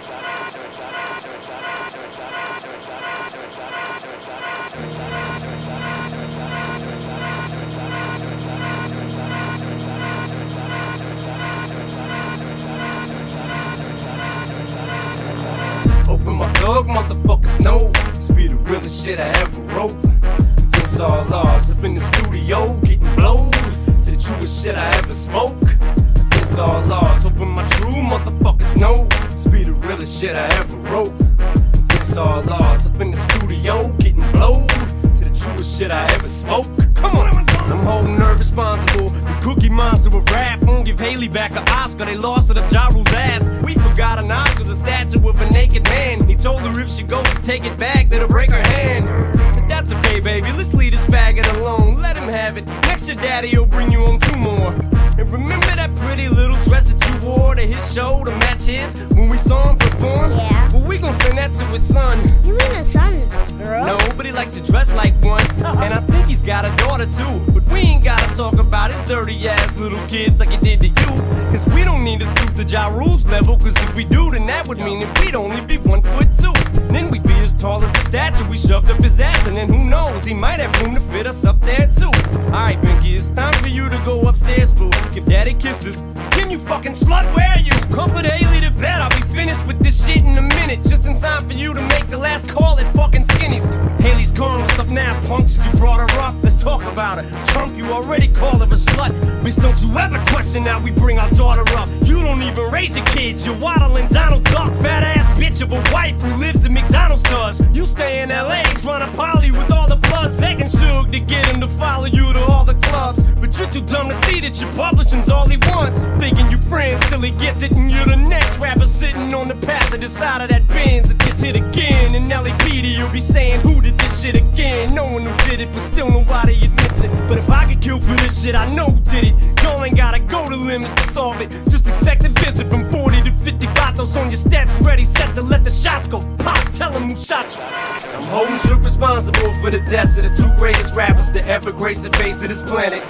Open my thug, motherfuckers know this be the realest shit I ever wrote. Against all odds, up in the studio, getting blows to the truest shit I ever spoke. Against all odds, open my true motherfuckers know this be the realest shit I ever wrote. Against all odds, up in the studio, getting blows to the truest shit I ever spoke. Come on, I'm holding her responsible. The Cookie Monster of rap won't give Haley back an Oscar. They lost her to Ja Rule's ass. We forgot an Oscar's a statue of a naked man. He told her if she goes to take it back, that'll break her hand. But that's okay, baby, let's leave this faggot alone. Let him have it. Next year, daddy'll bring you home 2 more. And remember that pretty little dress that you wore to his show to match his when we saw him perform? Yeah. Well, we gon' send that to his son. You mean his son is a girl? No, but he likes to dress like one. And I think he's got a daughter too. But we ain't gotta talk about his dirty ass little kids like he did to you. Cause we don't need to stoop to Ja Rule's level. Cause if we do, then that would mean that we'd only be 1'2". And then we'd be as tall as the statue we shoved up his ass. And then who knows, he might have room to fit us up there too. Alright, Pinky, it's time for you to go upstairs, boo. Give daddy kisses. Can you fucking slut, where are you? Comfort Haley to bed, I'll be finished with this shit in a minute. Just in time for you to make the last call at fucking Skinny's. Haley's gone, what's up now, punk? Since you brought her up, let's talk about her. Trump, you already called her a slut. Bitch, don't you ever question how we bring our daughter up. You don't even raise your kids, you're waddling Donald Duck. Fat ass bitch of a wife who lives in McDonald's does. You stay in LA trying to poly with all the bloods, begging Suge to get him to follow you to all the clubs. But you're too dumb to see that your publishing's all he wants. Thinking you friends till he gets it, and you're the next rapper sitting on the passenger side of that Benz that gets hit again. And LAPD you'll be saying, who did this shit again? No one who did it, but still nobody admits it. But if I get killed for this shit, I know who did it. Y'all ain't gotta go to limits to solve it. Just expect a visit from 40 to 50 vatos on your steps, ready, set to let the shots go pop. Tell him who shot you. I'm holding Shook responsible for the deaths of the 2 greatest rappers to ever grace the face of this planet.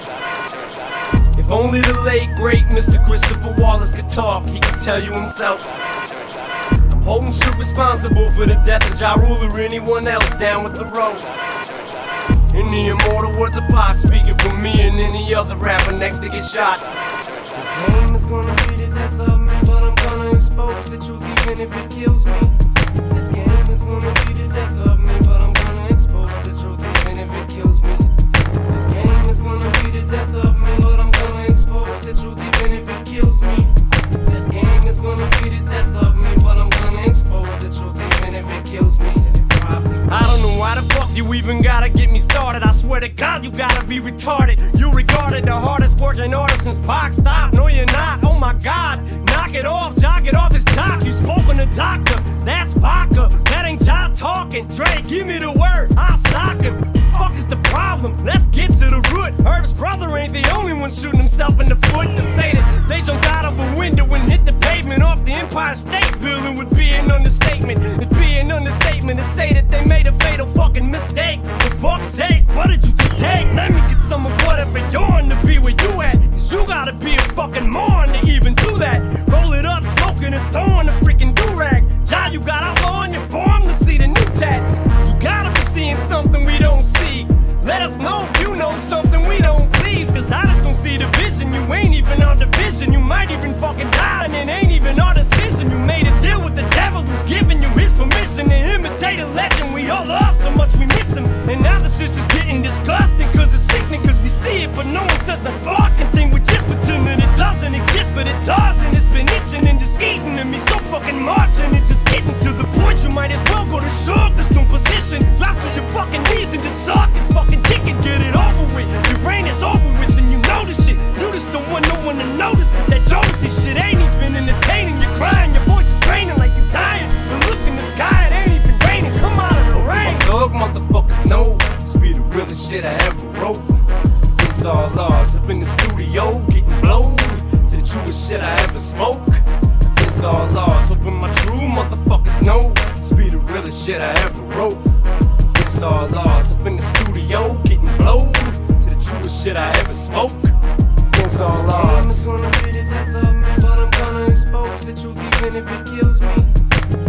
If only the late, great Mr. Christopher Wallace could talk, he could tell you himself. I'm holding Shook responsible for the death of Ja Rule or anyone else down with the road. In the immortal words of Pac, speaking for me and any other rapper next to get shot. This game is gonna be the death of me, but I'm gonna expose the truth even if it kills me. This game is gonna be the death of me, but I'm gonna expose the truth even if it kills me. This game is gonna be the death of me, but I'm gonna expose the truth even if it kills me. This game is gonna be the death of me, but I'm gonna expose the truth even if it kills me. I don't know why the fuck you even gotta get me started. I swear to God, you gotta be retarded. You regarded the hardest working artist since Pac. Stop, no you're not, oh my God. Knock it off, jog it off his jock. You spoke on the doctor, that's vodka. That ain't Ja talking. Dre, give me the word, I'll sock him. Fuck is the problem? Let's get to the root. Herb's brother ain't the only one shooting himself in the foot. To say that they jumped out of a window and hit the pavement off the Empire State Building would be an understatement. It'd be an understatement to say that they made a fatal fucking mistake. For fuck's sake, what did you just take? Let me get some of whatever you're in to be where you at. Cause you gotta be a fucking moron to even do that. Roll it up, smoking and throwing a freaking do-rag. Ja, you got outlaw on your form to see the new tat. You gotta be seeing something we don't see. Let us know if you know something we don't, please. Cause I just don't see the vision. You ain't even our division. You might even fucking die and it ain't even our decision. You made a deal with the devil who's giving you his permission to imitate a legend we all love so much we miss him. And now the shit's just getting disgusting cause it's sickening cause we see it but no one says a fucking thing. We just pretend that it doesn't exist but it does. And it's been itching and just eating at me so fucking much. And it just getting to the point you might as well go to Suge. The some position, drop to your fucking knees and just suck his fucking ticket, get it over with. Your reign is over with and you know this shit. You just don't want no one to notice it. That jealousy shit ain't even entertaining. You're crying, your voice is straining like you're dying. But look in the sky, it ain't even raining. Come out of the rain. Thug motherfuckers know this be the realest shit I ever wrote. It's all lost up in the studio, getting blowed to the truest shit I ever spoke. It's all lost, open my true motherfuckers know this be the realest shit I ever wrote. It's all lost up in the studio, getting blowed to the truest shit I ever spoke. It's all lost. This game is gonna be the death of me, but I'm gonna expose the truth even if it kills me.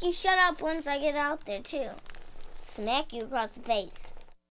You shut up once I get out there, too. Smack you across the face.